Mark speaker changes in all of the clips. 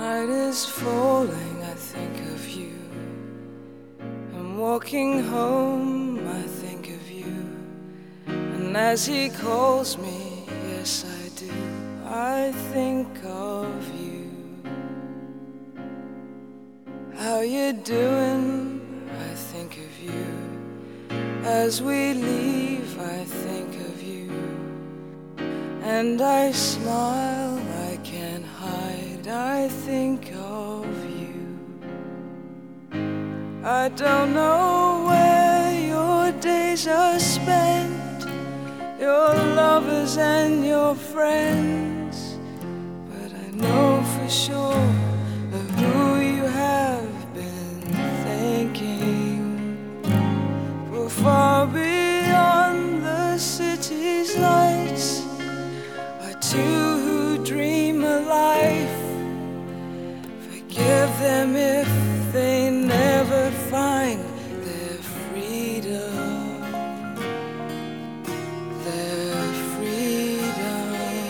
Speaker 1: night is falling, I think of you. I'm walking home, I think of you. And as he calls me, yes I do, I think of you. How you doing? I think of you. As we leave, I think of you. And I smile, I can't hide, I think of you. I don't know where your days are spent, your lovers and your friends, but I know for sure of who you have been thinking. For far beyond the city's lights are two who dream a life. Forgive them if they never find their freedom. Their freedom.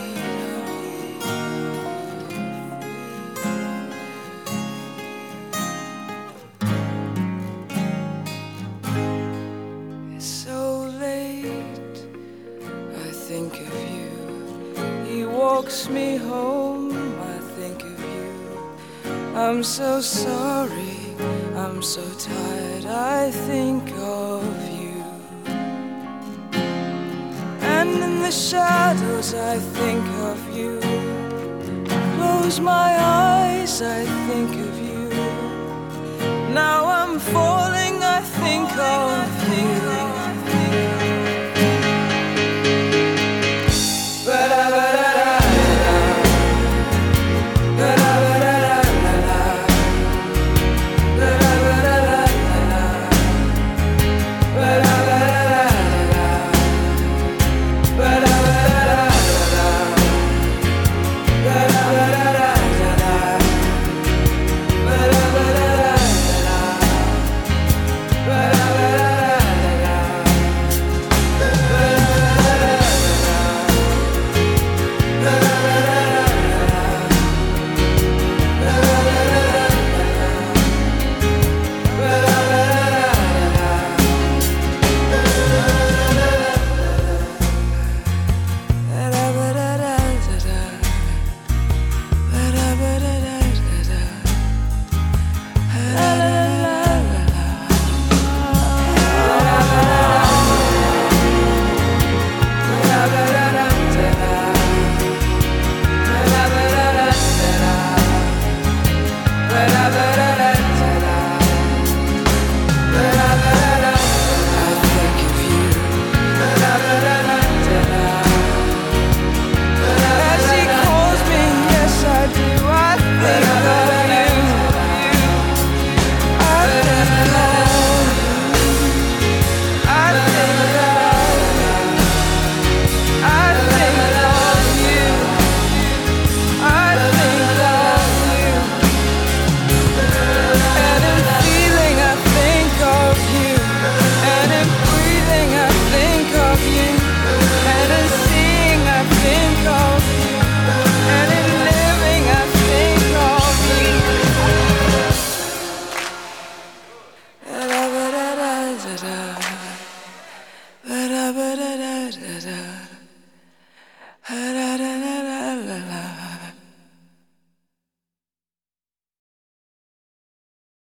Speaker 1: It's so late, I think of you. He walks me home, I think of you. I'm so sorry, I'm so tired, I think of you. And in the shadows I think of you. Close my eyes, I think of you. Now I'm falling, I think of you.